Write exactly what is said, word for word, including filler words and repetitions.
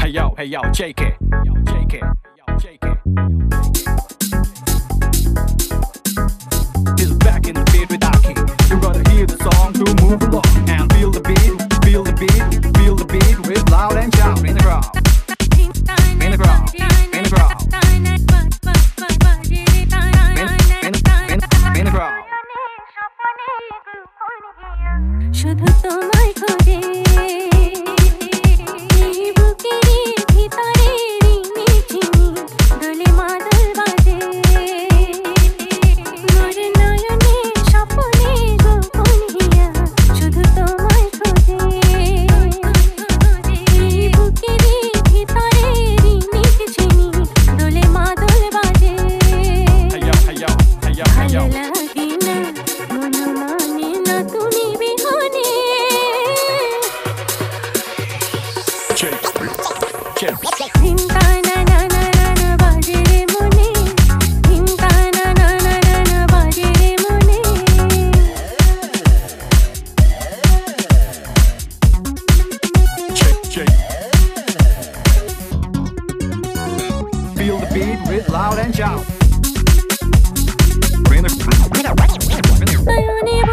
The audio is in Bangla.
Hey yo, hey yo, J K, yo, J K, yo, J K. He's back in the beat with Aki. You gotta hear the song to move along and feel the beat, feel the beat, feel the beat with loud and shout in the crowd, in the crowd, in the crowd, in, in, in the crowd. শুধু তোমায় খোঁজে এই বুকেরই ভিতরে রিমি ঝিমি দোলে মাদল বাজে মোর নয়নে স্বপ্নে গোপন হিয়া শুধু তোমায় খোঁজে এই বুকেরই ভিতরে রিমি ঝিমি দোলে মাদল বাজে ভালো লাগে না মন মানে না তুমি বিহনে ধিমকা না না না না না বাজে রে মনে ধিমকা না না না না না বাজে রে মনে Feel the beat with loud and shout. নয়নে